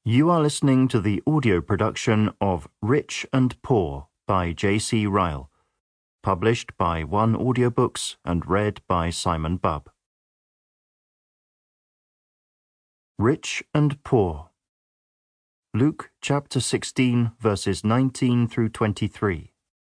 You are listening to the audio production of Rich and Poor by J.C. Ryle, published by One Audiobooks and read by Simon Bubb. Rich and Poor. Luke chapter 16, verses 19 through 23.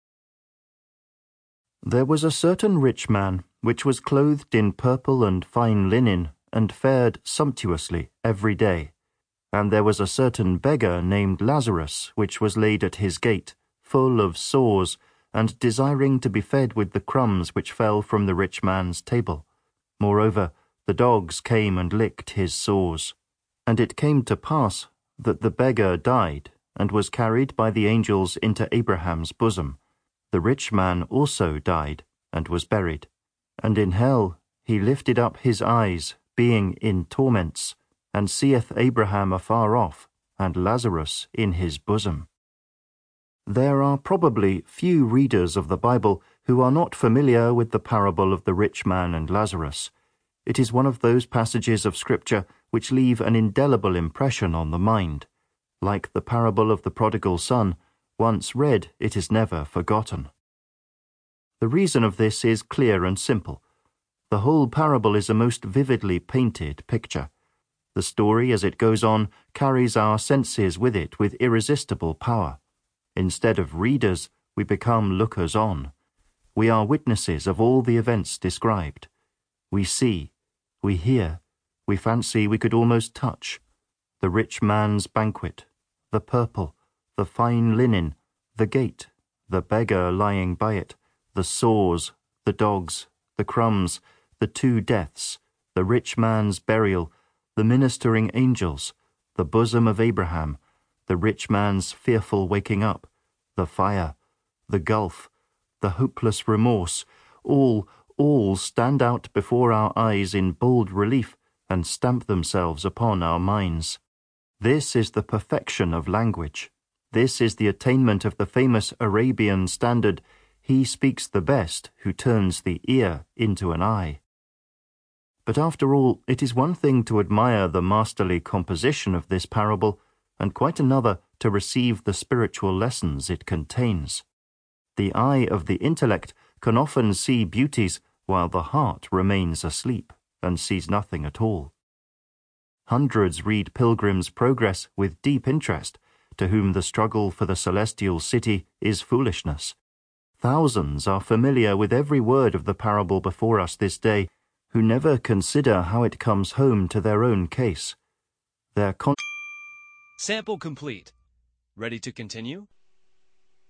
There was a certain rich man, which was clothed in purple and fine linen, and fared sumptuously every day. And there was a certain beggar named Lazarus, which was laid at his gate, full of sores, and desiring to be fed with the crumbs which fell from the rich man's table. Moreover, the dogs came and licked his sores. And it came to pass that the beggar died, and was carried by the angels into Abraham's bosom. The rich man also died, and was buried. And in hell he lifted up his eyes, being in torments, and seeth Abraham afar off, and Lazarus in his bosom. There are probably few readers of the Bible who are not familiar with the parable of the rich man and Lazarus. It is one of those passages of Scripture which leave an indelible impression on the mind. Like the parable of the prodigal son, once read, it is never forgotten. The reason of this is clear and simple. The whole parable is a most vividly painted picture. The story, as it goes on, carries our senses with it with irresistible power. Instead of readers, we become lookers-on. We are witnesses of all the events described. We see, we hear, we fancy we could almost touch. The rich man's banquet, the purple, the fine linen, the gate, the beggar lying by it, the sores, the dogs, the crumbs, the two deaths, the rich man's burial, the ministering angels, the bosom of Abraham, the rich man's fearful waking up, the fire, the gulf, the hopeless remorse, all stand out before our eyes in bold relief and stamp themselves upon our minds. This is the perfection of language. This is the attainment of the famous Arabian standard, "He speaks the best who turns the ear into an eye." But after all, it is one thing to admire the masterly composition of this parable, and quite another to receive the spiritual lessons it contains. The eye of the intellect can often see beauties while the heart remains asleep and sees nothing at all. Hundreds read Pilgrim's Progress with deep interest, to whom the struggle for the celestial city is foolishness. Thousands are familiar with every word of the parable before us this day, who never consider how it comes home to their own case. Sample complete. Ready to continue?